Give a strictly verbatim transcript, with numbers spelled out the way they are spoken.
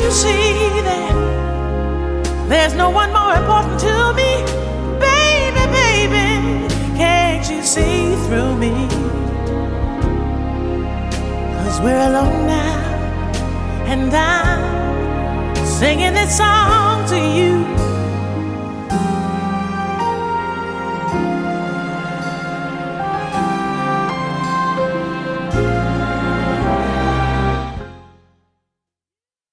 you see that there's no one more important to me? Baby, baby, can't you see through me? 'Cause we're alone now, and I'm singing this song to you.